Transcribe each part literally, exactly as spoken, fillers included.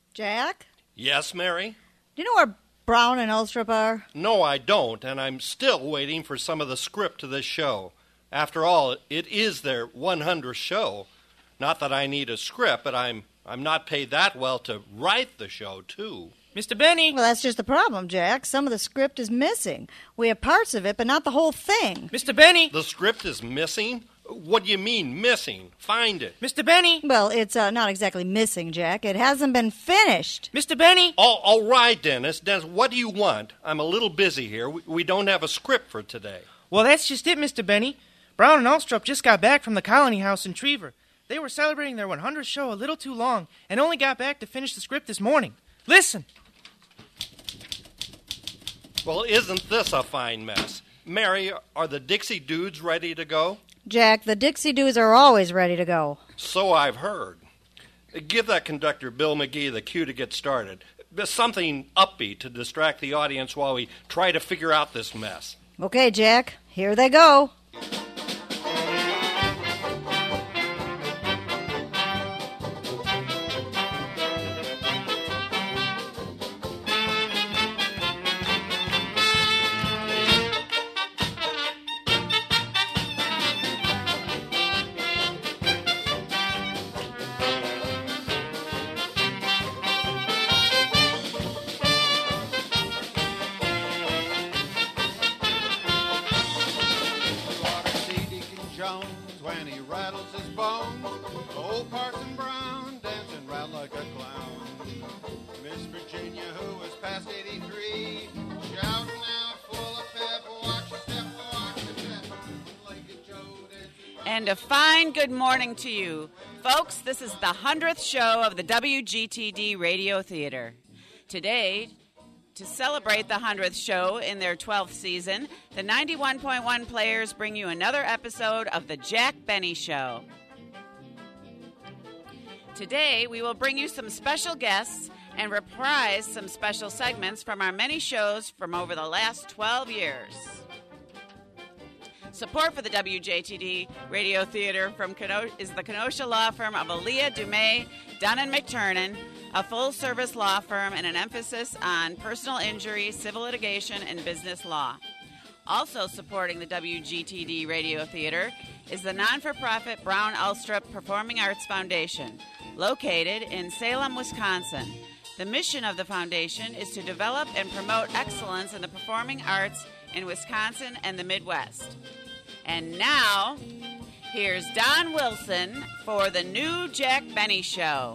Jack? Yes, Mary? Do you know where Brown and Ulstrup are? No, I don't, and I'm still waiting for some of the script to this show. After all, it is their one hundredth show. Not that I need a script, but I'm I'm not paid that well to write the show, too. Mister Benny! Well, that's just the problem, Jack. Some of the script is missing. We have parts of it, but not the whole thing. Mister Benny! The script is missing? What do you mean, missing? Find it. Mister Benny! Well, it's uh, not exactly missing, Jack. It hasn't been finished. Mister Benny! All, all right, Dennis. Dennis, what do you want? I'm a little busy here. We, we don't have a script for today. Well, that's just it, Mister Benny. Brown and Ulstrup just got back from the Colony House in Trevor. They were celebrating their one hundredth show a little too long and only got back to finish the script this morning. Listen! Well, isn't this a fine mess? Mary, are the Dixie Dudes ready to go? Jack, the Dixie Dudes are always ready to go. So I've heard. Give that conductor, Bill McGee, the cue to get started. Something upbeat to distract the audience while we try to figure out this mess. Okay, Jack, here they go. When he rattles his bones, old Parson Brown dancing round like a clown. Miss Virginia, who is past eighty-three, shouting out full of pep, watch your step, watch your step, like a Joe dancing. And a fine good morning to you. Folks, this is the hundredth show of the W G T D Radio Theater. Today, to celebrate the hundredth show in their twelfth season, the ninety-one point one Players bring you another episode of The Jack Benny Show. Today, we will bring you some special guests and reprise some special segments from our many shows from over the last twelve years. Support for the W J T D Radio Theater from Keno- is the Kenosha law firm of Aaliyah, Dumais, Dunn and McTurnan, a full-service law firm and an emphasis on personal injury, civil litigation, and business law. Also supporting the W G T D Radio Theater is the non-for-profit Brown Ulstrup Performing Arts Foundation, located in Salem, Wisconsin. The mission of the foundation is to develop and promote excellence in the performing arts in Wisconsin and the Midwest. And now, here's Don Wilson for the new Jack Benny Show.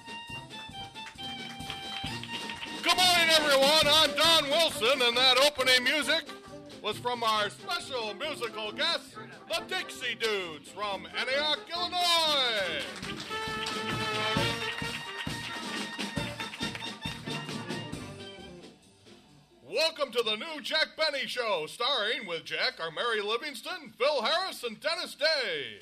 Good morning, everyone. I'm Don Wilson, and that opening music was from our special musical guests, the Dixie Dudes from Antioch, Illinois. Welcome to the new Jack Benny Show, starring with Jack are Mary Livingston, Phil Harris, and Dennis Day.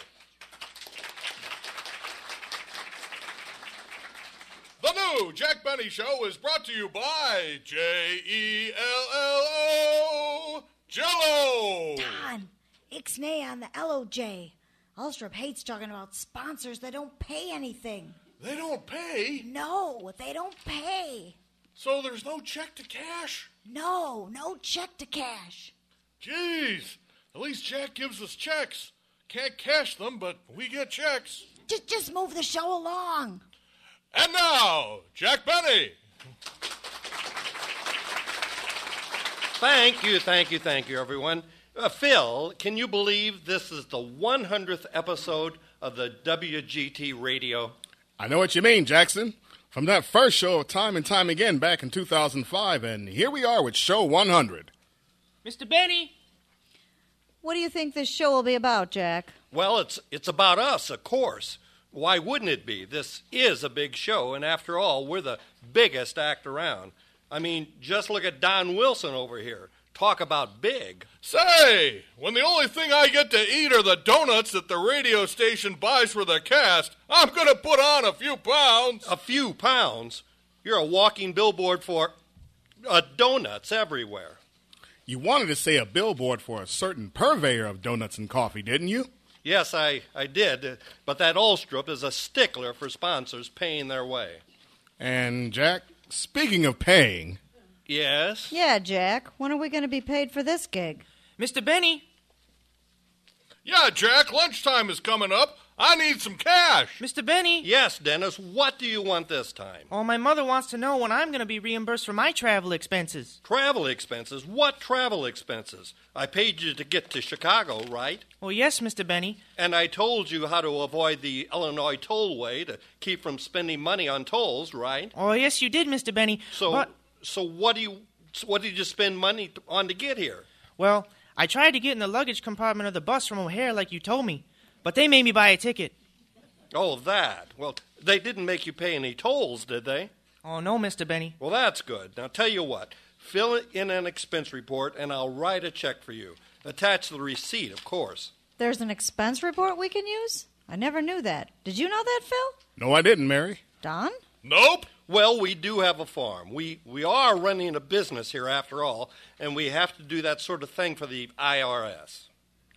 The new Jack Benny Show is brought to you by J E L L O, Jell-O. Don, ixnay on the L O J. Ulstrup hates talking about sponsors that don't pay anything. They don't pay? No, they don't pay. So there's no check to cash? No, no check to cash. Jeez, at least Jack gives us checks. Can't cash them, but we get checks. Just, just move the show along. And now, Jack Benny. Thank you, thank you, thank you, everyone. Uh, Phil, can you believe this is the one hundredth episode of the W G T Radio? I know what you mean, Jackson. From that first show time and time again back in two thousand five, and here we are with show one hundred. Mister Benny! What do you think this show will be about, Jack? Well, it's it's about us, of course. Why wouldn't it be? This is a big show, and after all, we're the biggest act around. I mean, just look at Don Wilson over here. Talk about big. Say, when the only thing I get to eat are the donuts that the radio station buys for the cast, I'm going to put on a few pounds. A few pounds? You're a walking billboard for uh, donuts everywhere. You wanted to say a billboard for a certain purveyor of donuts and coffee, didn't you? Yes, I, I did, but that Ulstrup is a stickler for sponsors paying their way. And, Jack, speaking of paying... Yes? Yeah, Jack. When are we going to be paid for this gig? Mister Benny. Yeah, Jack, lunchtime is coming up. I need some cash. Mister Benny. Yes, Dennis. What do you want this time? Oh, my mother wants to know when I'm going to be reimbursed for my travel expenses. Travel expenses? What travel expenses? I paid you to get to Chicago, right? Well, yes, Mister Benny. And I told you how to avoid the Illinois tollway to keep from spending money on tolls, right? Oh, yes, you did, Mister Benny. So, but... so what do you, what did you spend money on to get here? Well, I tried to get in the luggage compartment of the bus from O'Hare like you told me, but they made me buy a ticket. Oh, that. Well, they didn't make you pay any tolls, did they? Oh, no, Mister Benny. Well, that's good. Now, tell you what. Fill in an expense report, and I'll write a check for you. Attach the receipt, of course. There's an expense report we can use? I never knew that. Did you know that, Phil? No, I didn't, Mary. Don? Nope. Well, we do have a farm. We we are running a business here, after all, and we have to do that sort of thing for the I R S.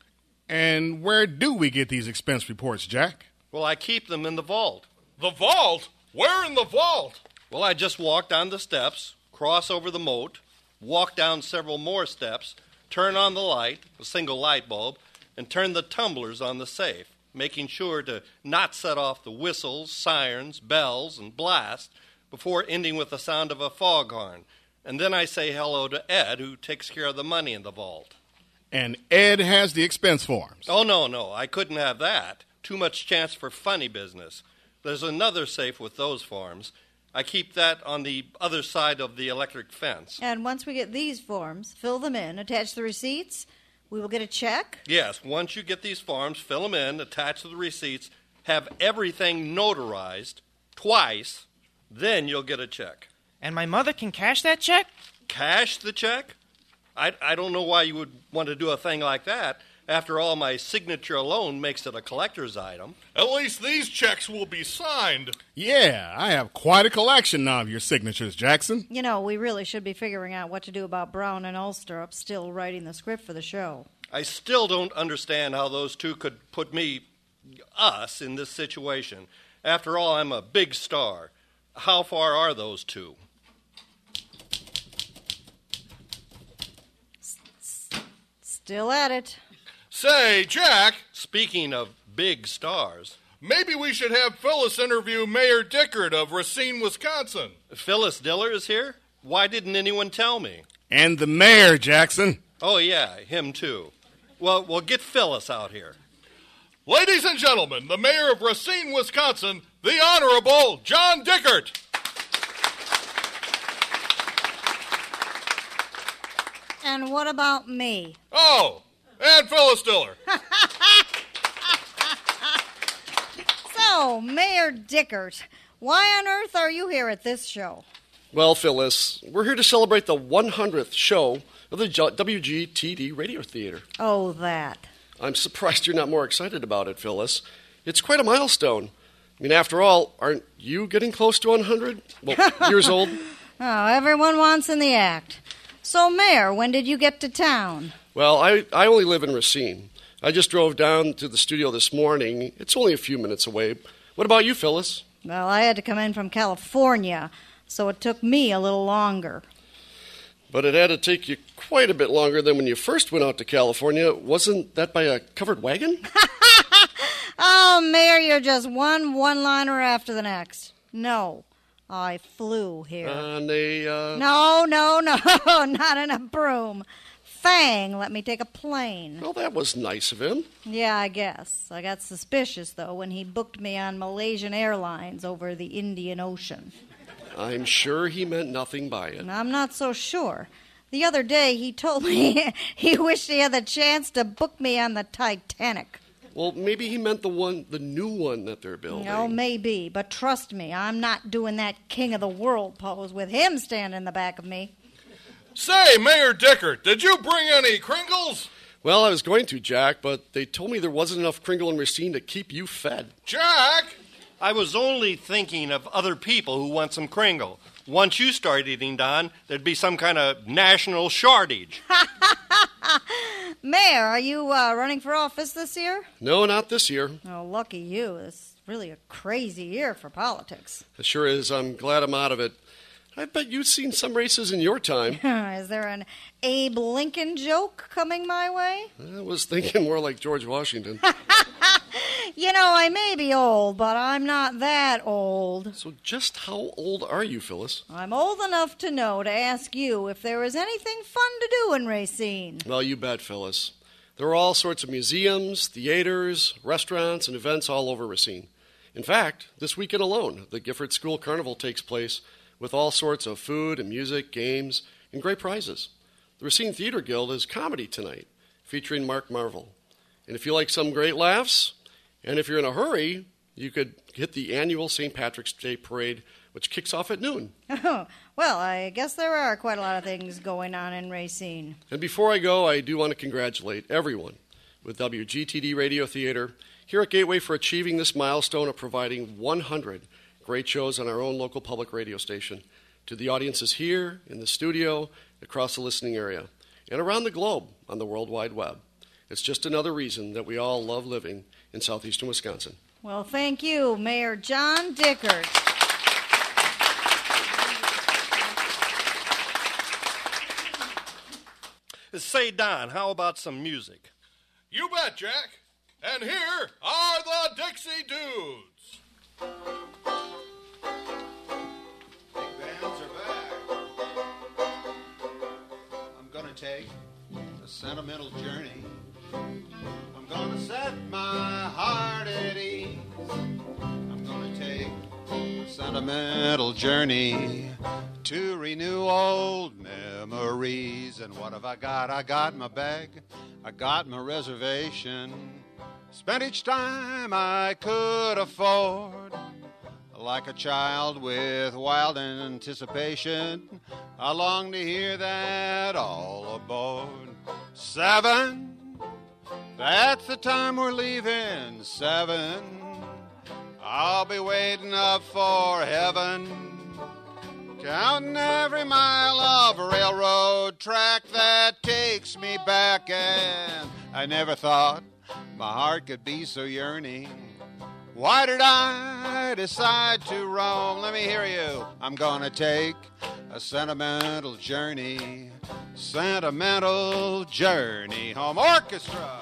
And where do we get these expense reports, Jack? Well, I keep them in the vault. The vault? Where in the vault? Well, I just walk down the steps, cross over the moat, walk down several more steps, turn on the light, a single light bulb, and turn the tumblers on the safe, making sure to not set off the whistles, sirens, bells, and blasts before ending with the sound of a foghorn. And then I say hello to Ed, who takes care of the money in the vault. And Ed has the expense forms. Oh, no, no, I couldn't have that. Too much chance for funny business. There's another safe with those forms. I keep that on the other side of the electric fence. And once we get these forms, fill them in, attach the receipts, we will get a check? Yes, once you get these forms, fill them in, attach to the receipts, have everything notarized twice, then you'll get a check. And my mother can cash that check? Cash the check? I, I don't know why you would want to do a thing like that. After all, my signature alone makes it a collector's item. At least these checks will be signed. Yeah, I have quite a collection now of your signatures, Jackson. You know, we really should be figuring out what to do about Brown and Ulstrup still writing the script for the show. I still don't understand how those two could put me, us, in this situation. After all, I'm a big star. How far are those two? Still at it. Say, Jack, Speaking of big stars, maybe we should have Phyllis interview Mayor Dickert of Racine, Wisconsin. Phyllis Diller is here? Why didn't anyone tell me? And the mayor, Jackson. Oh, yeah, him too. Well, well, get Phyllis out here. Ladies and gentlemen, the mayor of Racine, Wisconsin, the Honorable John Dickert. And what about me? Oh, and Phyllis Diller. So, Mayor Dickert, why on earth are you here at this show? Well, Phyllis, we're here to celebrate the one hundredth show of the W G T D Radio Theater. Oh, that. I'm surprised you're not more excited about it, Phyllis. It's quite a milestone. I mean, after all, aren't you getting close to one hundred? Well, years old? Oh, everyone wants in the act. So, Mayor, when did you get to town? Well, I, I only live in Racine. I just drove down to the studio this morning. It's only a few minutes away. What about you, Phyllis? Well, I had to come in from California, so it took me a little longer. But it had to take you quite a bit longer than when you first went out to California. Wasn't that by a covered wagon? Oh, Mayor, you're just one one-liner after the next. No, I flew here. On a, uh... No, no, no, not in a broom. Fang let me take a plane. Well, that was nice of him. Yeah, I guess. I got suspicious, though, when he booked me on Malaysian Airlines over the Indian Ocean. I'm sure he meant nothing by it. And I'm not so sure. The other day, he told me he wished he had the chance to book me on the Titanic. Well, maybe he meant the one, the new one that they're building. No, maybe, but trust me, I'm not doing that king of the world pose with him standing in the back of me. Say, Mayor Dickert, did you bring any Kringles? Well, I was going to, Jack, but they told me there wasn't enough Kringle and Racine to keep you fed. Jack! I was only thinking of other people who want some Kringle. Once you start eating, Don, there'd be some kind of national shortage. Mayor, are you uh, running for office this year? No, not this year. Oh, lucky you. This really a crazy year for politics. It sure is. I'm glad I'm out of it. I bet you've seen some races in your time. Is there an Abe Lincoln joke coming my way? I was thinking more like George Washington. You know, I may be old, but I'm not that old. So just how old are you, Phyllis? I'm old enough to know to ask you if there is anything fun to do in Racine. Well, you bet, Phyllis. There are all sorts of museums, theaters, restaurants, and events all over Racine. In fact, this weekend alone, the Gifford School Carnival takes place with all sorts of food and music, games, and great prizes. The Racine Theater Guild has comedy tonight, featuring Mark Marvel. And if you like some great laughs, and if you're in a hurry, you could hit the annual Saint Patrick's Day Parade, which kicks off at noon. Oh, well, I guess there are quite a lot of things going on in Racine. And before I go, I do want to congratulate everyone with W G T D Radio Theater here at Gateway for achieving this milestone of providing one hundred great shows on our own local public radio station to the audiences here, in the studio, across the listening area, and around the globe on the World Wide Web. It's just another reason that we all love living in southeastern Wisconsin. Well, thank you, Mayor John Dickert. Say, Don, how about some music? You bet, Jack. And here are the Dixie Dudes. Big bands are back. I'm gonna take a sentimental journey. I'm gonna set my heart at ease. I'm gonna take a sentimental journey to renew old memories. And what have I got? I got my bag, I got my reservation. Spent each time I could afford. Like a child with wild anticipation, I long to hear that all aboard. Seven, that's the time we're leaving. Seven, I'll be waiting up for heaven, counting every mile of railroad track that takes me back. And I never thought my heart could be so yearning. Why did I decide to roam? Let me hear you. I'm gonna take a sentimental journey, sentimental journey home. Orchestra!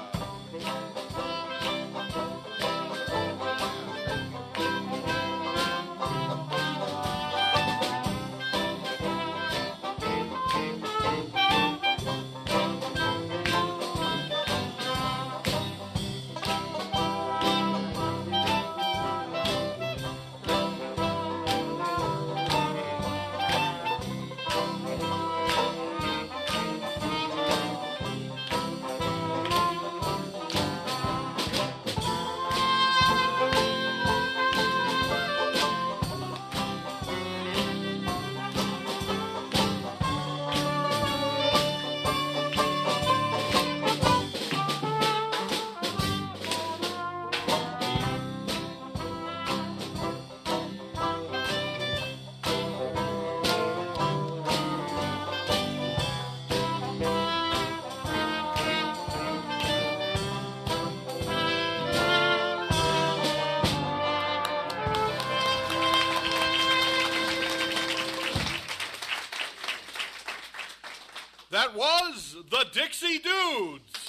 That was the Dixie Dudes.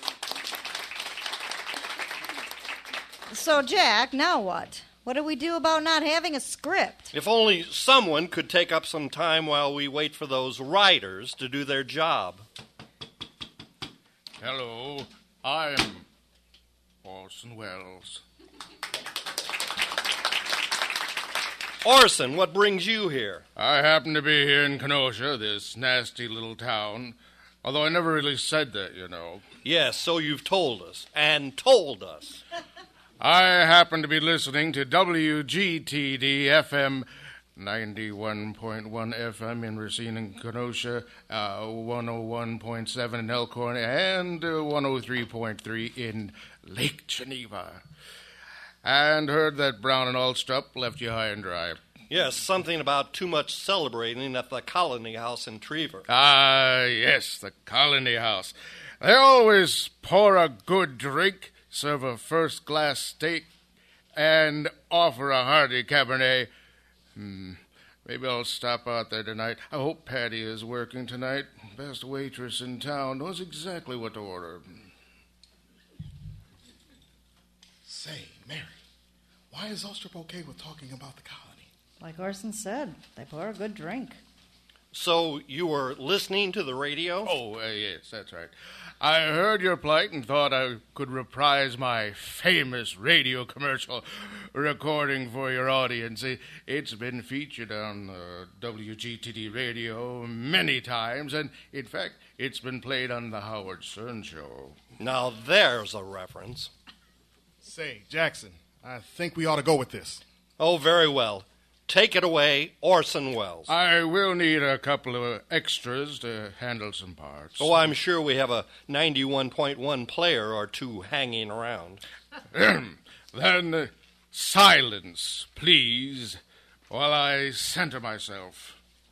So, Jack, now what? What do we do about not having a script? If only someone could take up some time while we wait for those writers to do their job. Hello, I'm Orson Welles. Orson, what brings you here? I happen to be here in Kenosha, this nasty little town, although I never really said that, you know. Yes, so you've told us, and told us. I happen to be listening to W G T D F M ninety-one point one F M in Racine and Kenosha, uh, one oh one point seven in Elkhorn, and uh, one oh three point three in Lake Geneva. And heard that Brown and Alstrup left you high and dry. Yes, something about too much celebrating at the Colony House in Trevor. Ah, yes, the Colony House. They always pour a good drink, serve a first-class steak, and offer a hearty Cabernet. Hmm. Maybe I'll stop out there tonight. I hope Patty is working tonight. Best waitress in town. Knows exactly what to order. Say, Mary, why is Ulstrup okay with talking about the colony? Like Orson said, they pour a good drink. So you were listening to the radio? Oh, uh, yes, that's right. I heard your plight and thought I could reprise my famous radio commercial recording for your audience. It's been featured on uh, W G T D radio many times, and in fact, it's been played on the Howard Stern Show. Now there's a reference. Say, Jackson, I think we ought to go with this. Oh, very well. Take it away, Orson Welles. I will need a couple of extras to handle some parts. Oh, I'm sure we have a ninety-one point one player or two hanging around. Then uh, silence, please, while I center myself.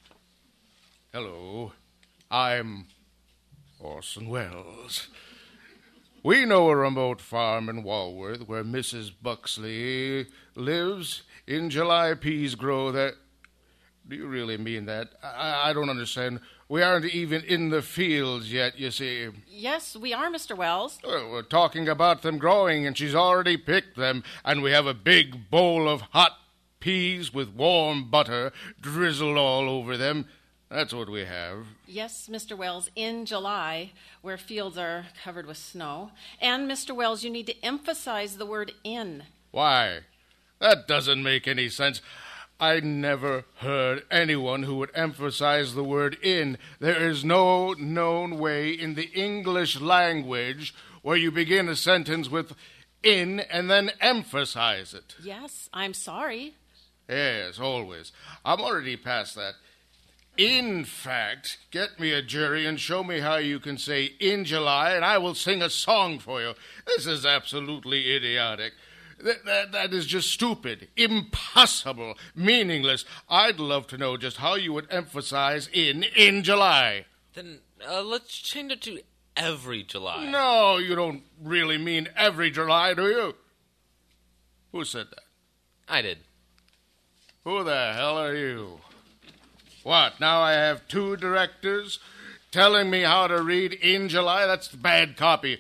Hello, I'm Orson Welles. We know a remote farm in Walworth where Missus Buxley lives. In July, peas grow there. Do you really mean that? I, I don't understand. We aren't even in the fields yet, you see. Yes, we are, Mister Wells. Well, we're talking about them growing, and she's already picked them, and we have a big bowl of hot peas with warm butter drizzled all over them. That's what we have. Yes, Mister Wells, in July, where fields are covered with snow. And, Mister Wells, you need to emphasize the word in. Why? That doesn't make any sense. I never heard anyone who would emphasize the word in. There is no known way in the English language where you begin a sentence with in and then emphasize it. Yes, I'm sorry. Yes, always. I'm already past that. In fact, get me a jury and show me how you can say in July, and I will sing a song for you. This is absolutely idiotic. That, that, that is just stupid, impossible, meaningless. I'd love to know just how you would emphasize in in July. Then uh, let's change it to every July. No, you don't really mean every July, do you? Who said that? I did. Who the hell are you? What, now I have two directors telling me how to read in July? That's bad copy.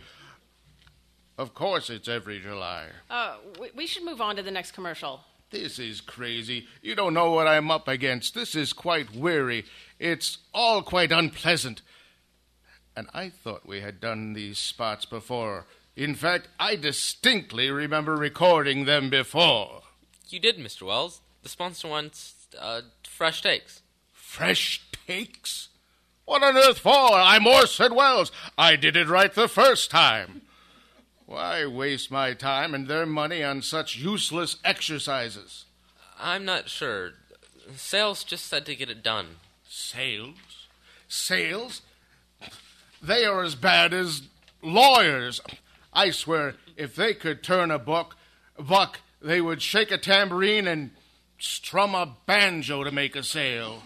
Of course it's every July. Uh, we, we should move on to the next commercial. This is crazy. You don't know what I'm up against. This is quite weary. It's all quite unpleasant. And I thought we had done these spots before. In fact, I distinctly remember recording them before. You did, Mister Wells. The sponsor wants uh, fresh takes. Fresh takes? What on earth for? I'm Orson Welles. I did it right the first time. Why waste my time and their money on such useless exercises? I'm not sure. Sales just said to get it done. Sales? Sales? They are as bad as lawyers. I swear, if they could turn a buck, buck, they would shake a tambourine and strum a banjo to make a sale.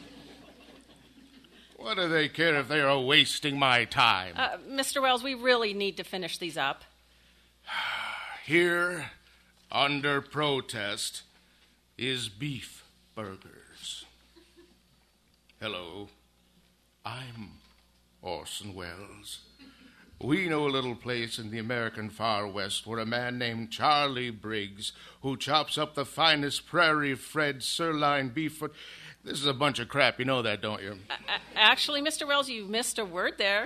What do they care if they are wasting my time? Uh, Mister Wells, we really need to finish these up. Here, under protest, is beef burgers. Hello, I'm Orson Welles. We know a little place in the American far west where a man named Charlie Briggs, who chops up the finest prairie-fed sirloin beef foot. This is a bunch of crap, you know that, don't you? Uh, actually, Mister Wells, you missed a word there.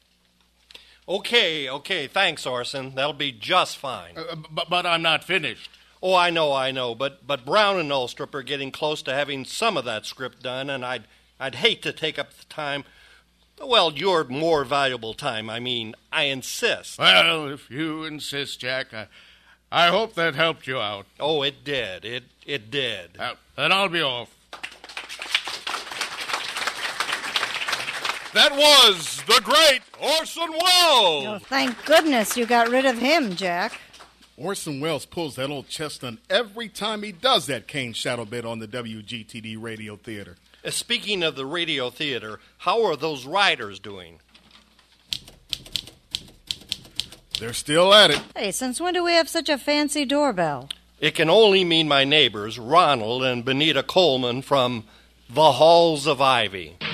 Okay, okay, thanks, Orson. That'll be just fine. Uh, but, but I'm not finished. Oh, I know, I know, but but Brown and Ulstrup are getting close to having some of that script done, and I'd I'd hate to take up the time. Well, your more valuable time. I mean, I insist. Well, if you insist, Jack, I, I hope that helped you out. Oh, it did. It it did. Uh, then I'll be off. That was the great Orson Welles. Oh, thank goodness you got rid of him, Jack. Orson Welles pulls that old chestnut every time he does that cane shadow bit on the W G T D Radio Theater. Uh, speaking of the radio theater, how are those writers doing? They're still at it. Hey, since when do we have such a fancy doorbell? It can only mean my neighbors, Ronald and Benita Coleman from the Halls of Ivy. The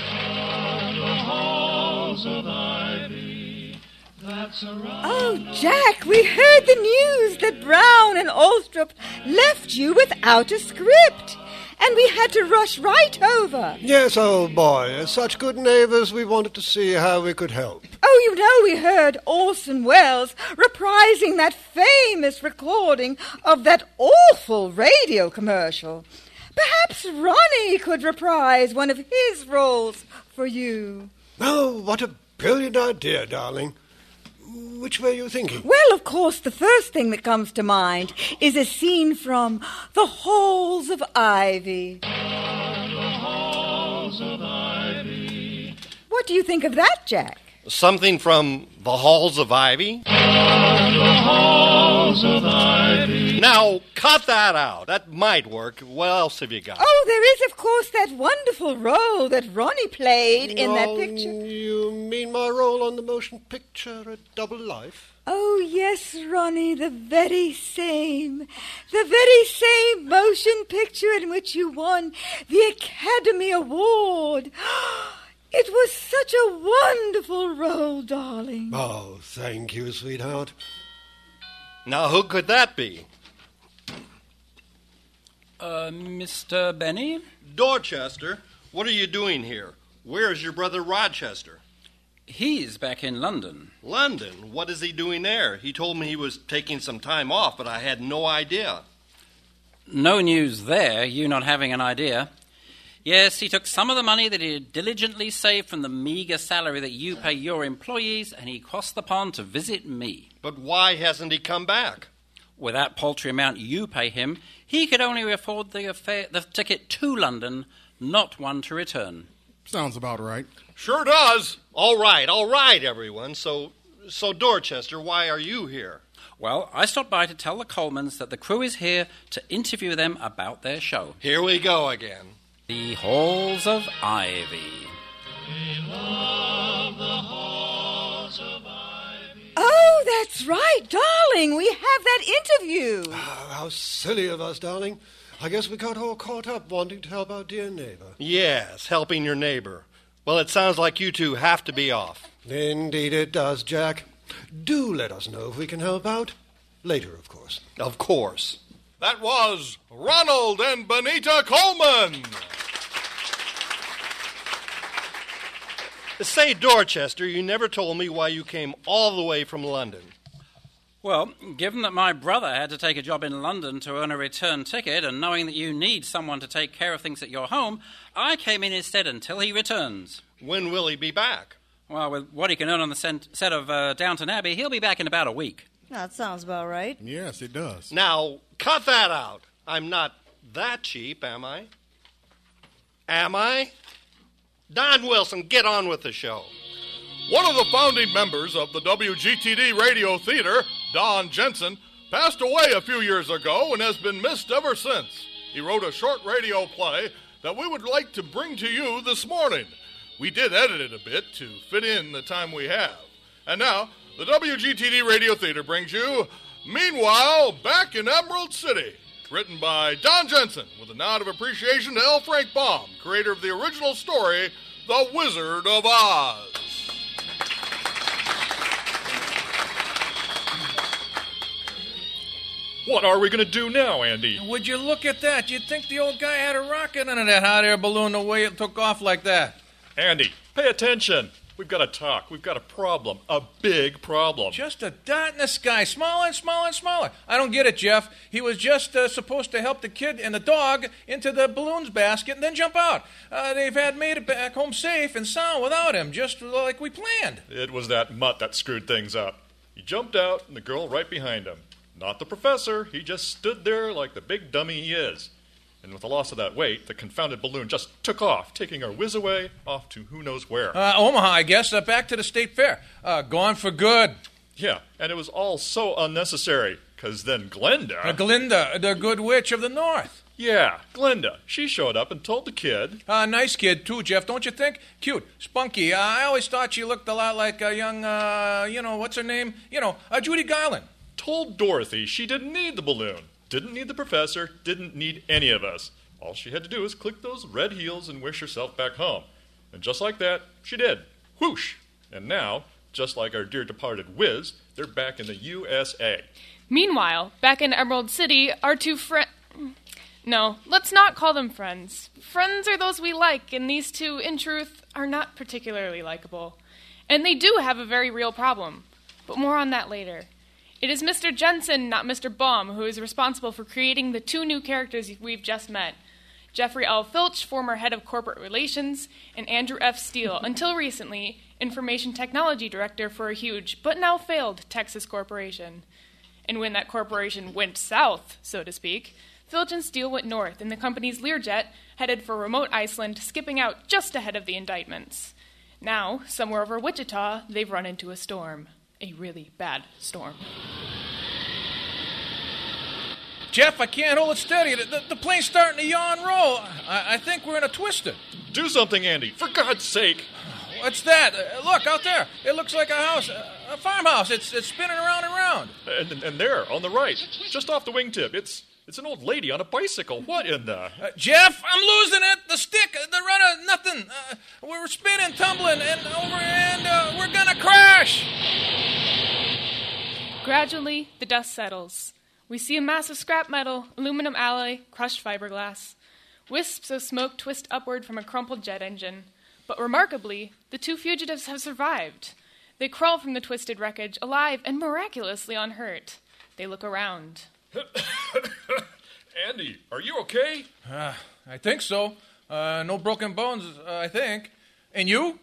Halls of Ivy, that's a right. Oh, Jack, we heard the news that Brown and Alstrop left you without a script. And we had to rush right over. Yes, old boy. Such good neighbors, we wanted to see how we could help. Oh, you know we heard Orson Welles reprising that famous recording of that awful radio commercial. Perhaps Ronnie could reprise one of his roles for you. Oh, what a brilliant idea, darling. Which way are you thinking? Well, of course, the first thing that comes to mind is a scene from The Halls of Ivy. The Halls of Ivy. What do you think of that, Jack? Something from the Halls of Ivy? The Halls of Ivy. Now, cut that out. That might work. What else have you got? Oh, there is, of course, that wonderful role that Ronnie played in oh, that picture. You mean my role on the motion picture A Double Life? Oh, yes, Ronnie, the very same. The very same motion picture in which you won the Academy Award. It was such a wonderful role, darling. Oh, thank you, sweetheart. Now, who could that be? Uh, Mister Benny? Dorchester, what are you doing here? Where's your brother Rochester? He's back in London. London? What is he doing there? He told me he was taking some time off, but I had no idea. No news there, you not having an idea. Yes, he took some of the money that he had diligently saved from the meagre salary that you pay your employees, and he crossed the pond to visit me. But why hasn't he come back? With that paltry amount you pay him, he could only afford the, affair, the ticket to London, not one to return. Sounds about right. Sure does. All right, all right, everyone. So, so Dorchester, why are you here? Well, I stopped by to tell the Colemans that the crew is here to interview them about their show. Here we go again. The Halls of Ivy. We love the Halls of Ivy. Oh, that's right, darling. We have that interview. Oh, how silly of us, darling. I guess we got all caught up wanting to help our dear neighbor. Yes, helping your neighbor. Well, it sounds like you two have to be off. Indeed it does, Jack. Do let us know if we can help out. Later, of course. Of course. That was Ronald and Benita Coleman. Say, Dorchester, you never told me why you came all the way from London. Well, given that my brother had to take a job in London to earn a return ticket, and knowing that you need someone to take care of things at your home, I came in instead until he returns. When will he be back? Well, with what he can earn on the set of uh, Downton Abbey, he'll be back in about a week. That sounds about right. Yes, it does. Now, cut that out. I'm not that cheap, am I? Am I? Don Wilson, get on with the show. One of the founding members of the W G T D Radio Theater, Don Jensen, passed away a few years ago and has been missed ever since. He wrote a short radio play that we would like to bring to you this morning. We did edit it a bit to fit in the time we have. And now, the W G T D Radio Theater brings you Meanwhile, Back in Emerald City, written by Don Jensen, with a nod of appreciation to L. Frank Baum, creator of the original story, The Wizard of Oz. What are we going to do now, Andy? Would you look at that? You'd think the old guy had a rocket under that hot air balloon the way it took off like that. Andy, pay attention. We've got to talk. We've got a problem. A big problem. Just a dot in the sky. Smaller and smaller and smaller. I don't get it, Jeff. He was just uh, supposed to help the kid and the dog into the balloons basket and then jump out. Uh, they've had made it back home safe and sound without him, just like we planned. It was that mutt that screwed things up. He jumped out and the girl right behind him. Not the professor. He just stood there like the big dummy he is. And with the loss of that weight, the confounded balloon just took off, taking our whiz away off to who knows where. Uh, Omaha, I guess. Uh, back to the state fair. Uh, gone for good. Yeah, and it was all so unnecessary, because then Glenda... Uh, Glinda, the good witch of the north. Yeah, Glenda. She showed up and told the kid... Uh, nice kid, too, Jeff, don't you think? Cute, spunky. Uh, I always thought she looked a lot like a young, uh, you know, what's her name? You know, uh, Judy Garland. Told Dorothy she didn't need the balloon. Didn't need the professor, didn't need any of us. All she had to do was click those red heels and wish herself back home. And just like that, she did. Whoosh! And now, just like our dear departed Wiz, they're back in the U S A. Meanwhile, back in Emerald City, our two friends... No, let's not call them friends. Friends are those we like, and these two, in truth, are not particularly likable. And they do have a very real problem. But more on that later. It is Mister Jensen, not Mister Baum, who is responsible for creating the two new characters we've just met. Jeffrey L. Filch, former head of corporate relations, and Andrew F. Steele, until recently, information technology director for a huge, but now failed, Texas corporation. And when that corporation went south, so to speak, Filch and Steele went north, and the company's Learjet headed for remote Iceland, skipping out just ahead of the indictments. Now, somewhere over Wichita, they've run into a storm. A really bad storm. Jeff, I can't hold it steady. The, the, the plane's starting to yaw and roll. I, I think we're in a twister. Do something, Andy, for God's sake. What's that? Uh, look, out there. It looks like a house, a, a farmhouse. It's, it's spinning around and around. And, and, and there, on the right, just off the wingtip, it's it's an old lady on a bicycle. What in the... Uh, Jeff, I'm losing it. The stick, the rudder, nothing. Uh, we're spinning, tumbling, and over, and uh, we're going to crash. Gradually, the dust settles. We see a mass of scrap metal, aluminum alloy, crushed fiberglass. Wisps of smoke twist upward from a crumpled jet engine. But remarkably, the two fugitives have survived. They crawl from the twisted wreckage, alive and miraculously unhurt. They look around. Andy, are you okay? Uh, I think so. Uh, no broken bones, uh, I think. And you?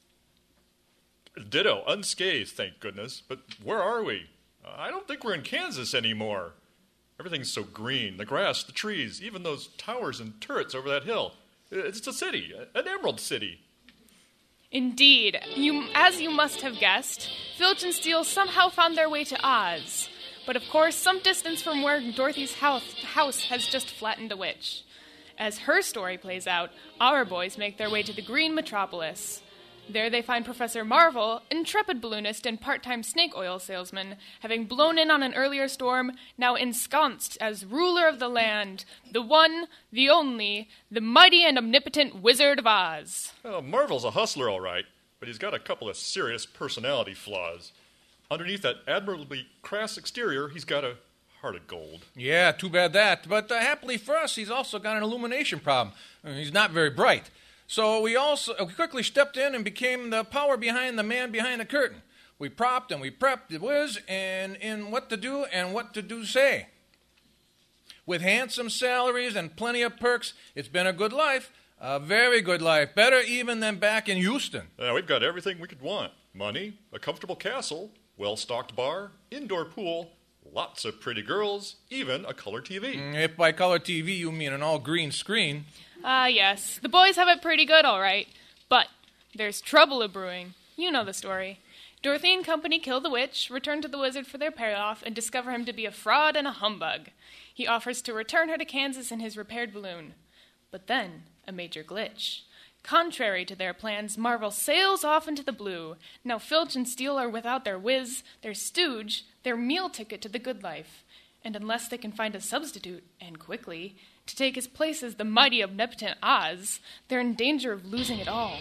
Ditto, unscathed, thank goodness. But where are we? Uh, I don't think we're in Kansas anymore. Everything's so green. The grass, the trees, even those towers and turrets over that hill. It's a city, an emerald city. Indeed. You, as you must have guessed, Filch and Steele somehow found their way to Oz. But of course, some distance from where Dorothy's house, house has just flattened a witch. As her story plays out, our boys make their way to the Green Metropolis. There they find Professor Marvel, intrepid balloonist and part-time snake oil salesman, having blown in on an earlier storm, now ensconced as ruler of the land, the one, the only, the mighty and omnipotent Wizard of Oz. Well, Marvel's a hustler, all right, but he's got a couple of serious personality flaws. Underneath that admirably crass exterior, he's got a heart of gold. Yeah, too bad that. But uh, happily for us, he's also got an illumination problem. I mean, he's not very bright. So we also we quickly stepped in and became the power behind the man behind the curtain. We propped and we prepped the Wiz and in what to do and what to do say. With handsome salaries and plenty of perks, it's been a good life, a very good life, better even than back in Houston. Yeah, we've got everything we could want. Money, a comfortable castle, well-stocked bar, indoor pool, lots of pretty girls, even a color T V. If by color T V you mean an all-green screen. Ah, uh, yes. The boys have it pretty good, all right. But there's trouble a-brewing. You know the story. Dorothy and company kill the witch, return to the wizard for their payoff, and discover him to be a fraud and a humbug. He offers to return her to Kansas in his repaired balloon. But then, a major glitch. Contrary to their plans, Marvel sails off into the blue. Now Filch and Steele are without their whiz, their stooge, their meal ticket to the good life. And unless they can find a substitute, and quickly, to take his place as the mighty omnipotent Oz, they're in danger of losing it all.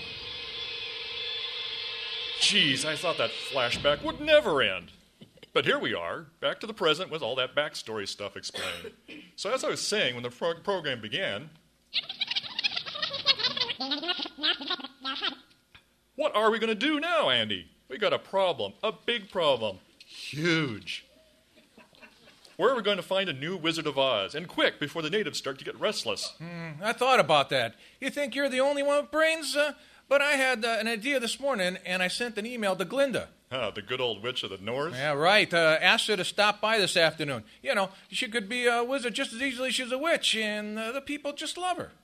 Jeez, I thought that flashback would never end. But here we are, back to the present with all that backstory stuff explained. So as I was saying when the pro- program began... What are we going to do now, Andy? We got a problem, a big problem. Huge. Where are we going to find a new Wizard of Oz? And quick, before the natives start to get restless. Mm, I thought about that. You think you're the only one with brains? Uh, but I had uh, an idea this morning, and I sent an email to Glinda. Ah, the good old witch of the north? Yeah, right. Uh, asked her to stop by this afternoon. You know, she could be a wizard just as easily as she's a witch, and uh, the people just love her.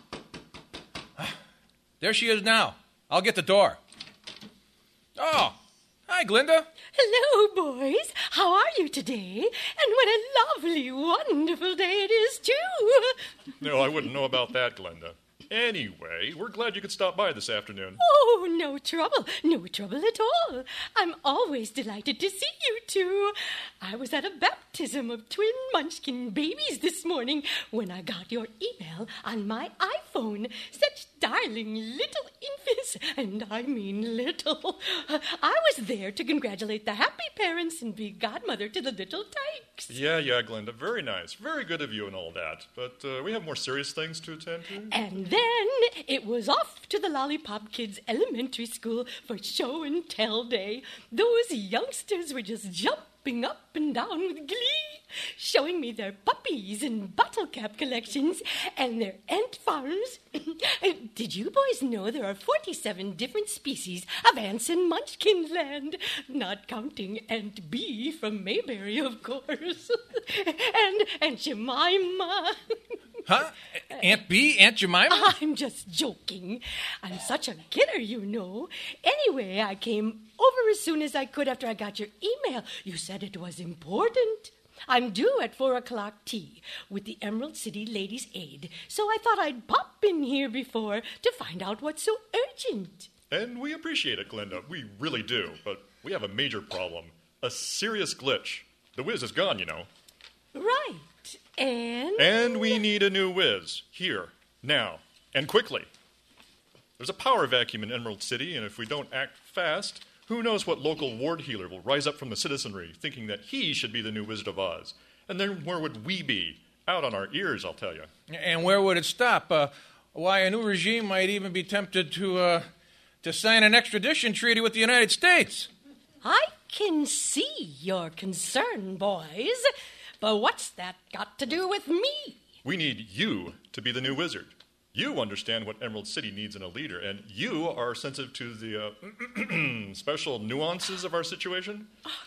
There she is now. I'll get the door. Oh, hi, Glinda. Hello, boys. How are you today? And what a lovely, wonderful day it is, too. No, I wouldn't know about that, Glinda. Anyway, we're glad you could stop by this afternoon. Oh, no trouble. No trouble at all. I'm always delighted to see you two. I was at a baptism of twin munchkin babies this morning when I got your email on my iPhone. Such darling little infants, and I mean little. I was there to congratulate the happy parents and be godmother to the little tykes. Yeah, yeah, Glenda. Very nice. Very good of you and all that. But uh, we have more serious things to attend to. And then it was off to the Lollipop Kids Elementary School for show and tell day. Those youngsters were just jumping up and down with glee, showing me their puppies and bottle cap collections and their ant farms. Did you boys know there are forty-seven different species of ants in Munchkinland? Not counting Aunt Bee from Mayberry, of course. and, and Jemima. Huh? Aunt Bee? Aunt Jemima? I'm just joking. I'm such a kidder, you know. Anyway, I came over as soon as I could after I got your email. You said it was important. I'm due at four o'clock tea with the Emerald City Ladies' Aid, so I thought I'd pop in here before to find out what's so urgent. And we appreciate it, Glenda. We really do. But we have a major problem. A serious glitch. The Wiz is gone, you know. Right. And? And we need a new Wiz. Here. Now. And quickly. There's a power vacuum in Emerald City, and if we don't act fast, who knows what local ward healer will rise up from the citizenry, thinking that he should be the new Wizard of Oz. And then where would we be? Out on our ears, I'll tell you. And where would it stop? Uh, why, a new regime might even be tempted to, uh, to sign an extradition treaty with the United States. I can see your concern, boys. But what's that got to do with me? We need you to be the new wizard. You understand what Emerald City needs in a leader, and you are sensitive to the uh, special nuances of our situation.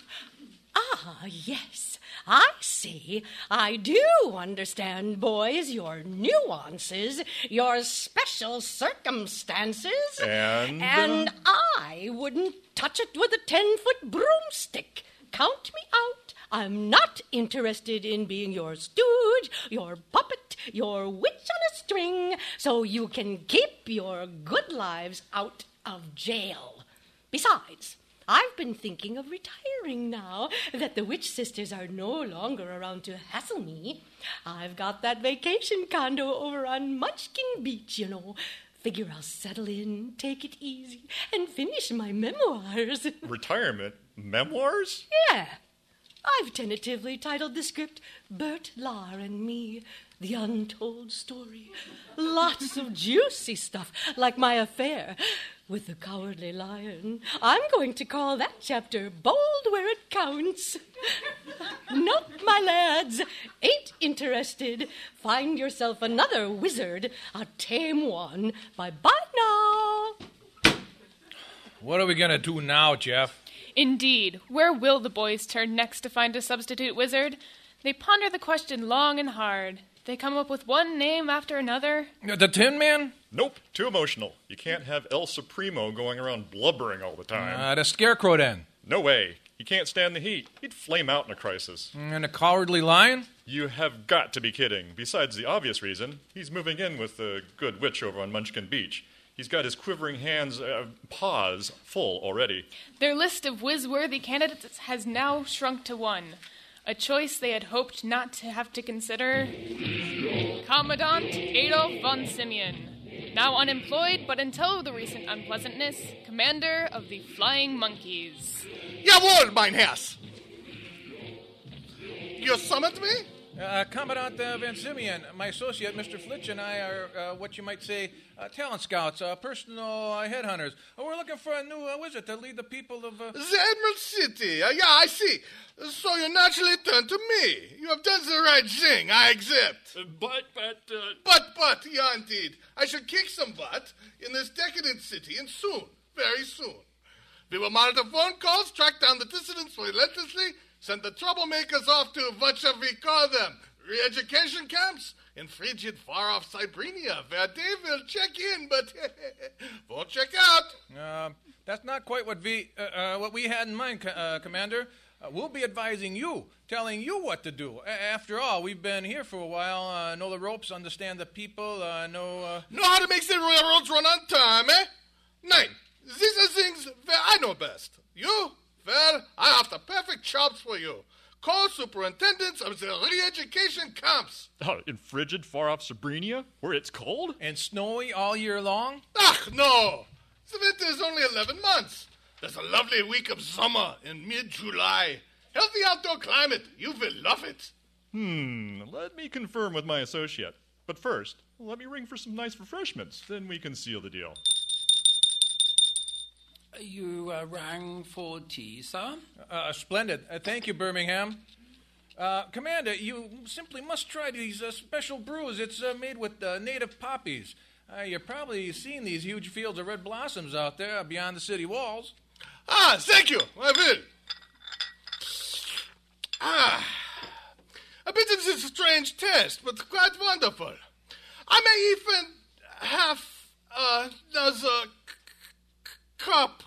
Ah, yes. I see. I do understand, boys, your nuances, your special circumstances. And? And I wouldn't touch it with a ten-foot broomstick. Count me out. I'm not interested in being your stooge, your puppet, your witch on a string, so you can keep your good lives out of jail. Besides, I've been thinking of retiring now that the Witch Sisters are no longer around to hassle me. I've got that vacation condo over on Munchkin Beach, you know. Figure I'll settle in, take it easy, and finish my memoirs. Retirement? Memoirs? Yeah. I've tentatively titled the script Bert Lahr and Me, The Untold Story. Lots of juicy stuff, like my affair with the Cowardly Lion. I'm going to call that chapter Bold Where It Counts. Nope, my lads, ain't interested. Find yourself another wizard, a tame one. Bye-bye now. What are we going to do now, Jeff? Indeed, where will the boys turn next to find a substitute wizard? They ponder the question long and hard. They come up with one name after another. The Tin Man? Nope, too emotional. You can't have El Supremo going around blubbering all the time. Uh, the Scarecrow, then? No way. He can't stand the heat. He'd flame out in a crisis. And the Cowardly Lion? You have got to be kidding. Besides the obvious reason, he's moving in with the good witch over on Munchkin Beach. He's got his quivering hands, uh, paws full already. Their list of whiz-worthy candidates has now shrunk to one. A choice they had hoped not to have to consider. Commandant Adolf von Simeon. Now unemployed, but until the recent unpleasantness, commander of the Flying Monkeys. Jawohl, mein Herr! You summoned me? Uh, Commandant uh, Van Simeon, my associate, Mister Flitch, and I are uh, what you might say uh, talent scouts, uh, personal uh, headhunters. Uh, we're looking for a new uh, wizard to lead the people of... Uh... The Emerald City. Uh, yeah, I see. So you naturally turn to me. You have done the right thing, I accept. Uh, but, but... Uh... But, but, yeah, indeed. I shall kick some butt in this decadent city, and soon, very soon. We will monitor phone calls, track down the dissidents relentlessly, send the troublemakers off to what shall we call them? Re-education camps in frigid, far-off Cyprenia, where they will check in, but won't check out. Uh, that's not quite what we uh, uh, what we had in mind, uh, Commander. Uh, we'll be advising you, telling you what to do. A- after all, we've been here for a while, uh, know the ropes, understand the people, uh, know... Uh... Know how to make the railroads run on time, eh? Nein, these are things where I know best. You? Well, I have the perfect jobs for you. Co-superintendents of the re-education camps. Oh, in frigid, far-off Sabrinia, where it's cold? And snowy all year long? Ach, no. The winter is only eleven months. There's a lovely week of summer in mid-July. Healthy outdoor climate. You will love it. Hmm, let me confirm with my associate. But first, let me ring for some nice refreshments. Then we can seal the deal. You uh, rang for tea, sir? Uh, splendid. Uh, thank you, Birmingham. Uh, Commander, you simply must try these uh, special brews. It's uh, made with uh, native poppies. Uh, you've probably seen these huge fields of red blossoms out there beyond the city walls. Ah, thank you. I will. Ah, a bit of this strange taste, but quite wonderful. I may even have uh, another c- c- cup.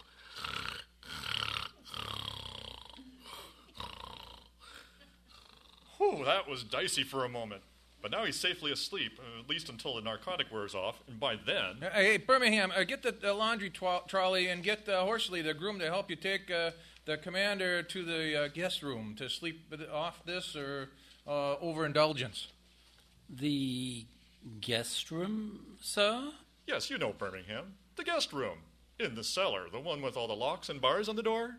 Whew, that was dicey for a moment. But now he's safely asleep, uh, at least until the narcotic wears off, and by then... Uh, hey, Birmingham, uh, get the, the laundry tro- trolley and get uh, Horsley, the groom, to help you take uh, the commander to the uh, guest room to sleep off this or uh, overindulgence. The guest room, sir? Yes, you know Birmingham. The guest room. In the cellar, the one with all the locks and bars on the door.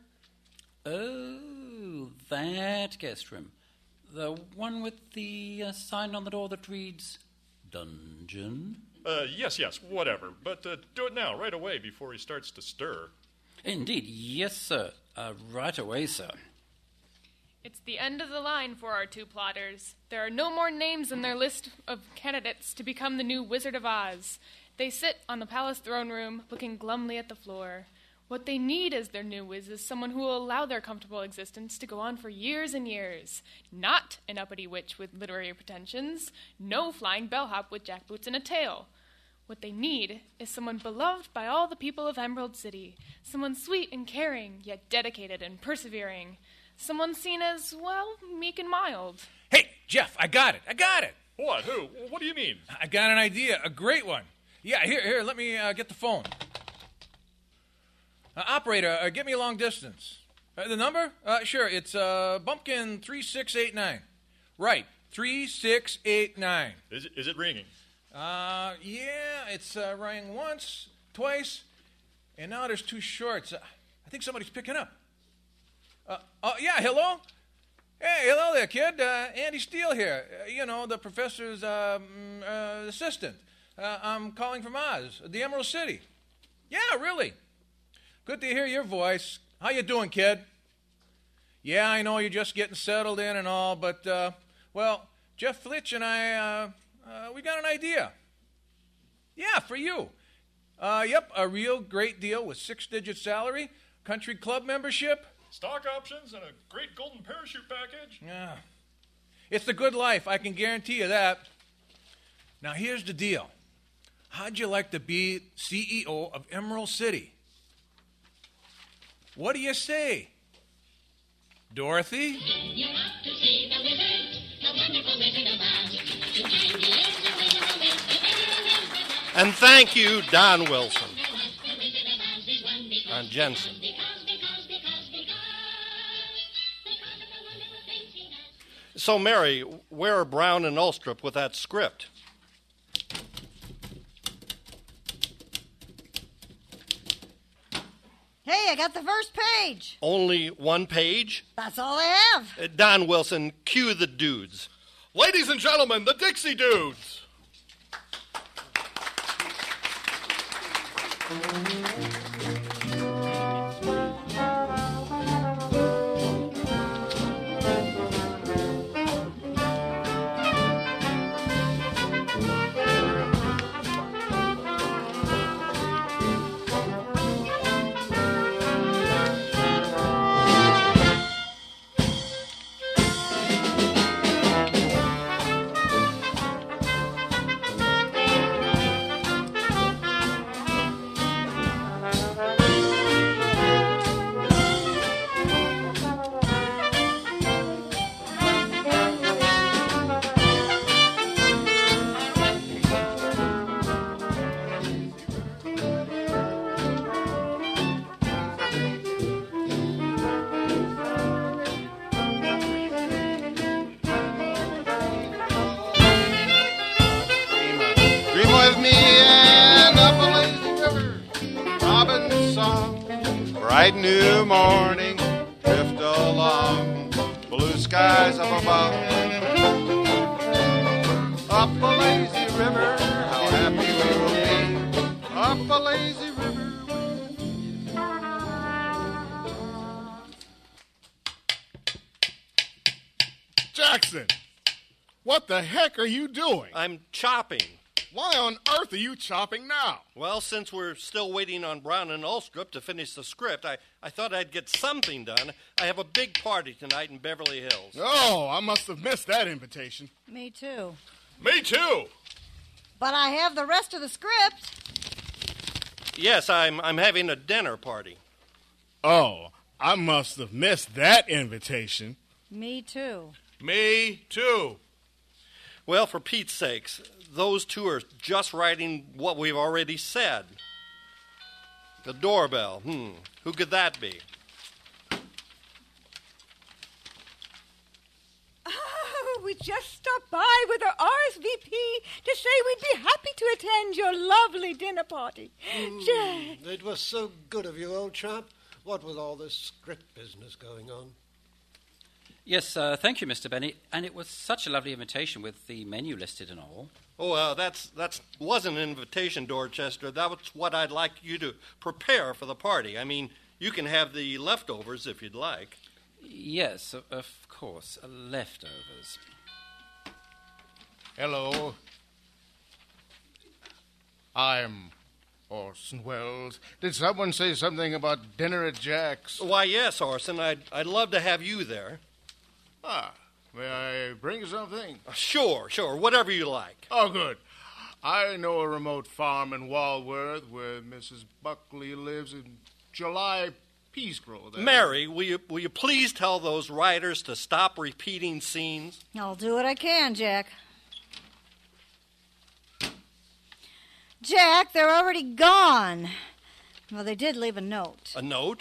Oh, that guest room. The one with the uh, sign on the door that reads, Dungeon? Uh, yes, yes, whatever. But uh, do it now, right away, before he starts to stir. Indeed, yes, sir. Uh, right away, sir. It's the end of the line for our two plotters. There are no more names in their list of candidates to become the new Wizard of Oz. They sit on the palace throne room, looking glumly at the floor. What they need as their new Wiz is someone who will allow their comfortable existence to go on for years and years. Not an uppity witch with literary pretensions. No flying bellhop with jackboots and a tail. What they need is someone beloved by all the people of Emerald City. Someone sweet and caring, yet dedicated and persevering. Someone seen as, well, meek and mild. Hey, Jeff, I got it. I got it. What? Who? What do you mean? I got an idea. A great one. Yeah, here, here, let me uh, get the phone. Uh, operator, uh, get me a long distance. Uh, the number? Uh, sure, it's uh, Bumpkin three six eight nine. Right, three six eight nine. Is it, is it ringing? Uh, yeah, it's uh, rang once, twice, and now there's two shorts. Uh, I think somebody's picking up. Uh, uh, yeah, hello? Hey, hello there, kid. Uh, Andy Steele here. Uh, you know, the professor's um, uh, assistant. Uh, I'm calling from Oz, the Emerald City. Yeah, really. Good to hear your voice. How you doing, kid? Yeah, I know you're just getting settled in and all, but, uh, well, Jeff Flitch and I, uh, uh, we got an idea. Yeah, for you. Uh, yep, a real great deal with six-digit salary, country club membership. Stock options and a great golden parachute package. Yeah. It's the good life, I can guarantee you that. Now, here's the deal. How'd you like to be C E O of Emerald City? What do you say, Dorothy? You're off to see the wizard, the wonderful Wizard of Oz. And he is the Wizard of Oz. And thank you, Don Wilson. And Jensen. So, Mary, where are Brown and Ulstrup with that script? Hey, I got the first page. Only one page? That's all I have. Uh, Don Wilson, cue the dudes. Ladies and gentlemen, the Dixie Dudes. bright new morning, drift along, blue skies up above. Up a lazy river, how happy we will be. Up a lazy river. Jackson, what the heck are you doing? I'm chopping. Why on earth are you chopping now? Well, since we're still waiting on Brown and Ulstrup to finish the script, I, I thought I'd get something done. I have a big party tonight in Beverly Hills. Oh, I must have missed that invitation. Me too. Me too. But I have the rest of the script. Yes, I'm I'm having a dinner party. Oh, I must have missed that invitation. Me too. Me too. Well, for Pete's sakes, those two are just writing what we've already said. The doorbell. Hmm. Who could that be? Oh, we just stopped by with our R S V P to say we'd be happy to attend your lovely dinner party. Jack. It was so good of you, old chap. What with all this script business going on? Yes, uh, thank you, Mister Benny. And it was such a lovely invitation with the menu listed and all. Oh, uh, that's that's wasn't an invitation, Dorchester. That was what I'd like you to prepare for the party. I mean, you can have the leftovers if you'd like. Yes, of, of course, uh, leftovers. Hello. I'm Orson Welles. Did someone say something about dinner at Jack's? Why, yes, Orson. I'd I'd love to have you there. Ah, may I bring something? Sure, sure, whatever you like. Oh, good. I know a remote farm in Walworth where Missus Buckley lives in July peas grow there. Mary, will you will you please tell those writers to stop repeating scenes? I'll do what I can, Jack. Jack, they're already gone. Well, they did leave a note. A note?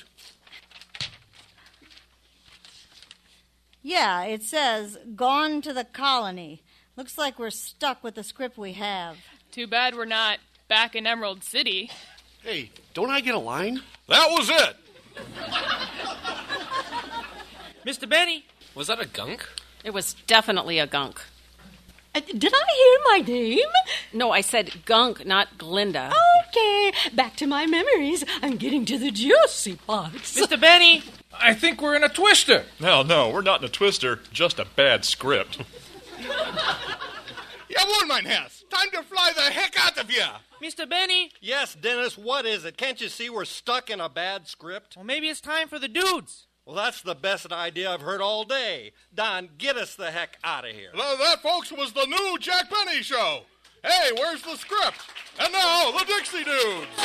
Yeah, it says, gone to the colony. Looks like we're stuck with the script we have. Too bad we're not back in Emerald City. Hey, don't I get a line? That was it. Mister Benny? Was that a gunk? It was definitely a gunk. Uh, did I hear my name? No, I said gunk, not Glinda. Okay, back to my memories. I'm getting to the juicy parts. Mister Benny? I think we're in a twister. No, no, we're not in a twister, just a bad script. Jawohl, mein Herr. Time to fly the heck out of here. Mister Benny? Yes, Dennis, what is it? Can't you see we're stuck in a bad script? Well, maybe it's time for the dudes. Well, that's the best idea I've heard all day. Don, get us the heck out of here. Now, that, folks, was the new Jack Benny Show. Hey, where's the script? And now, the Dixie Dudes.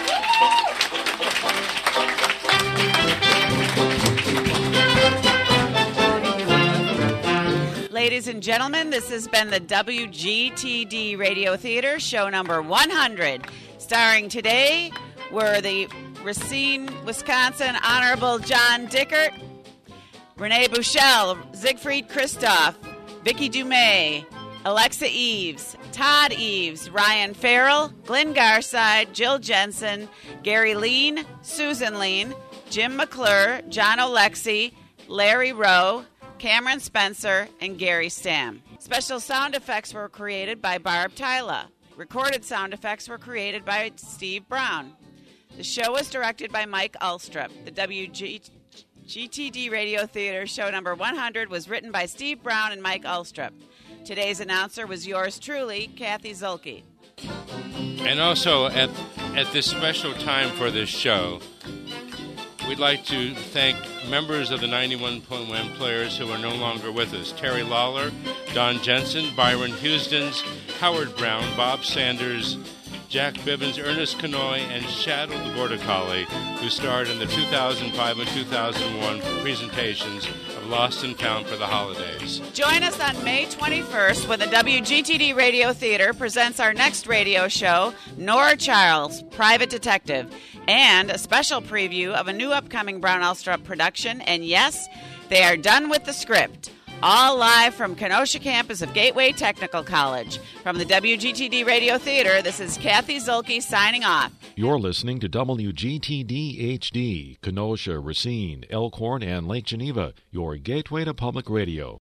Ladies and gentlemen, this has been the W G T D Radio Theater, show number one hundred. Starring today were the Racine, Wisconsin Honorable John Dickert, Renee Bushell, Siegfried Christoph, Vicki Dumais, Alexa Eves, Todd Eves, Ryan Farrell, Glenn Garside, Jill Jensen, Gary Lean, Susan Lean, Jim McClure, John Alexi, Larry Rowe, Cameron Spencer, and Gary Stam. Special sound effects were created by Barb Tyla. Recorded sound effects were created by Steve Brown. The show was directed by Mike Ulstrup. The W G T D Radio Theater show number one hundred was written by Steve Brown and Mike Ulstrup. Today's announcer was yours truly, Kathy Zulke. And also, at, at this special time for this show, we'd like to thank members of the ninety-one point one players who are no longer with us. Terry Lawler, Don Jensen, Byron Houstons, Howard Brown, Bob Sanders, Jack Bivens, Ernest Canoy, and Shadow the Border Collie, who starred in the two thousand five and two thousand one presentations of Lost and Found for the holidays. Join us on May twenty-first when the W G T D Radio Theater presents our next radio show, Nora Charles, Private Detective, and a special preview of a new upcoming Brown Ulstrup production, and yes, they are done with the script. all live from Kenosha campus of Gateway Technical College. From the W G T D Radio Theater, this is Kathy Zulke signing off. You're listening to W G T D H D, Kenosha, Racine, Elkhorn, and Lake Geneva, your gateway to public radio.